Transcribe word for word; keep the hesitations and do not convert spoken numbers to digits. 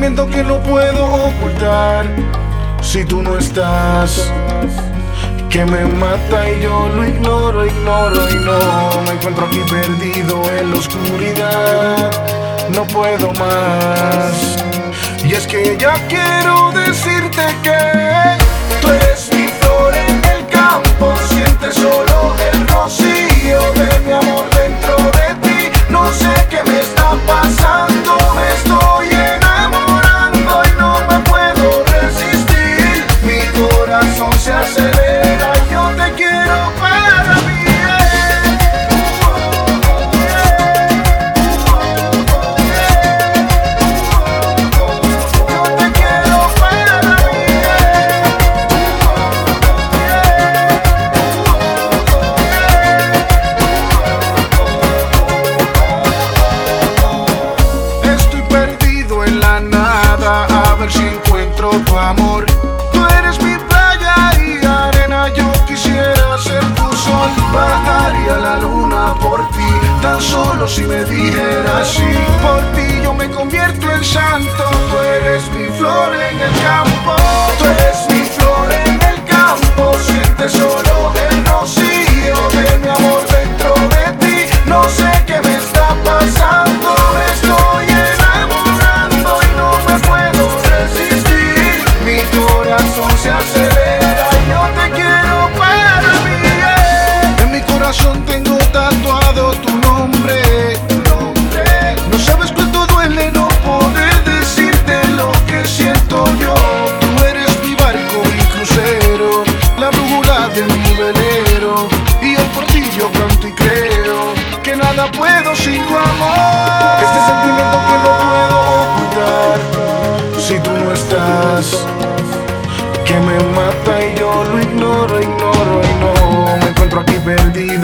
sentimiento que no puedo ocultar si tú no estás, que me mata y yo lo ignoro, ignoro y no. Me encuentro aquí perdido en la oscuridad, no puedo más. Y es que ya quiero decirte que tú eres mi flor en el campo, sientes solo el rocío de mi amor dentro de ti. No sé qué me está pasando, me estoy enamorando y no me puedo resistir. Mi corazón se acelera, yo te quiero para mí. A ver si encuentro tu amor. Tú eres mi playa y arena, yo quisiera ser tu sol. Bajaría la luna por ti, tan solo si me dijeras sí. Por ti yo me convierto en santo. Tú eres mi flor en el campo, tú eres mi flor en el campo. Sientes solo el rocío de mi amor dentro de ti. No sé qué me está pasando, me estoy enamorando y no me puedo resistir. Mi corazón se acelera y yo te quiero para mí. Yeah. En mi corazón tengo tatuado tu nombre, nombre. No sabes cuánto duele no poder decirte lo que siento yo. Tú eres mi barco, mi crucero, la brújula de mi velero. Y hoy por ti yo canto y creo que nada puedo sin tu amor. Este sentimiento que no puedo ocultar si tú no estás, que me mata y yo lo ignoro, ignoro y no. Me encuentro aquí perdido